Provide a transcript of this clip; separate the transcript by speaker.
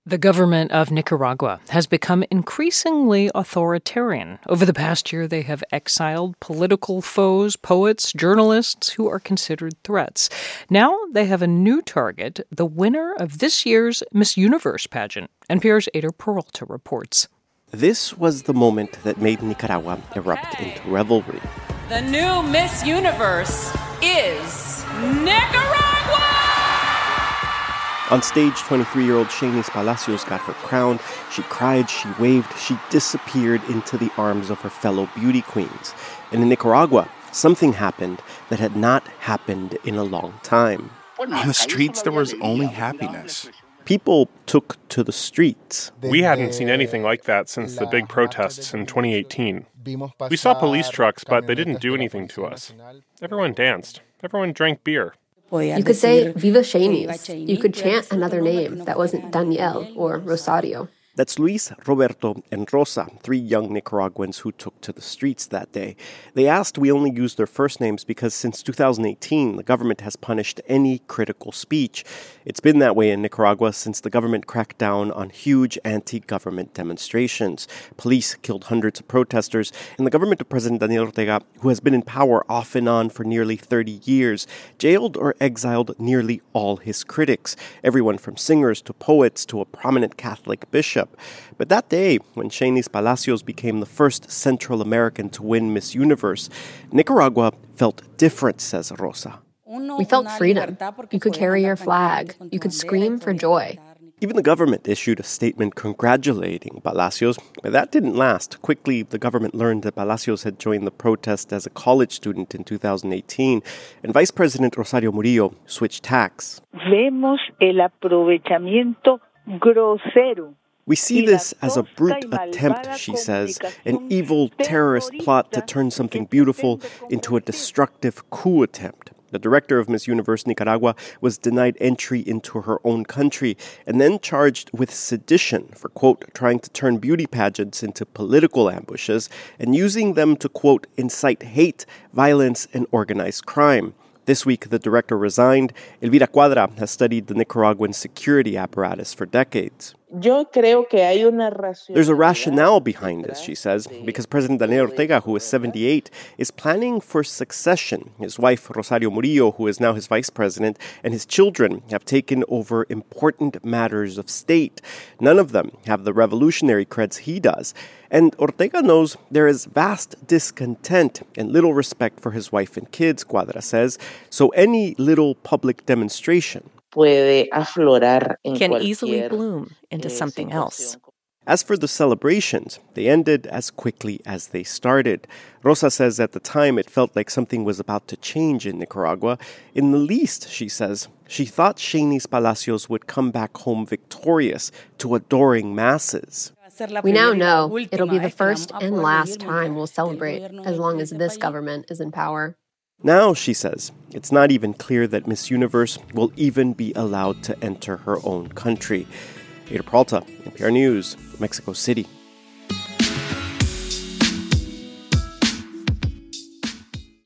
Speaker 1: The government of Nicaragua has become increasingly authoritarian. Over the past year, they have exiled political foes, poets, journalists who are considered threats. Now they have a new target, the winner of this year's Miss Universe pageant. NPR's Ada Peralta reports.
Speaker 2: This was the moment that made Nicaragua erupt into revelry.
Speaker 3: The new Miss Universe is Nicaragua!
Speaker 2: On stage, 23-year-old Shanice Palacios got her crown. She cried, she waved, she disappeared into the arms of her fellow beauty queens. And in Nicaragua, something happened that had not happened in a long time.
Speaker 4: On the streets, there was only happiness.
Speaker 2: People took to the streets.
Speaker 5: We hadn't seen anything like that since the big protests in 2018. We saw police trucks, but they didn't do anything to us. Everyone danced. Everyone drank beer.
Speaker 6: You could say, Viva Shanice. You could chant another name that wasn't Danielle or Rosario.
Speaker 2: That's Luis, Roberto, and Rosa, 3 young Nicaraguans who took to the streets that day. They asked we only use their first names because since 2018, the government has punished any critical speech. It's been that way in Nicaragua since the government cracked down on huge anti-government demonstrations. Police killed hundreds of protesters, and the government of President Daniel Ortega, who has been in power off and on for nearly 30 years, jailed or exiled nearly all his critics, everyone from singers to poets to a prominent Catholic bishop. But that day, when Shanice Palacios became the first Central American to win Miss Universe, Nicaragua felt different, says Rosa.
Speaker 6: We felt freedom. You could carry your flag. You could scream for joy.
Speaker 2: Even the government issued a statement congratulating Palacios, but that didn't last. Quickly, the government learned that Palacios had joined the protest as a college student in 2018, and Vice President Rosario Murillo switched tacks.
Speaker 7: Vemos el aprovechamiento grosero.
Speaker 2: We see this as a brute attempt, she says, an evil terrorist plot to turn something beautiful into a destructive coup attempt. The director of Miss Universe Nicaragua was denied entry into her own country and then charged with sedition for, quote, trying to turn beauty pageants into political ambushes and using them to, quote, incite hate, violence, and organized crime. This week, the director resigned. Elvira Cuadra has studied the Nicaraguan security apparatus for decades. There's a rationale behind this, she says, because President Daniel Ortega, who is 78, is planning for succession. His wife, Rosario Murillo, who is now his vice president, and his children have taken over important matters of state. None of them have the revolutionary creds he does. And Ortega knows there is vast discontent and little respect for his wife and kids, Cuadra says, so any little public demonstration
Speaker 8: can easily bloom into something else.
Speaker 2: As for the celebrations, they ended as quickly as they started. Rosa says at the time it felt like something was about to change in Nicaragua. In the least, she says, she thought Shanice Palacios would come back home victorious to adoring masses.
Speaker 6: We now know it'll be the first and last time we'll celebrate as long as this government is in power.
Speaker 2: Now, she says, it's not even clear that Miss Universe will even be allowed to enter her own country. Ada Peralta, NPR News, Mexico City.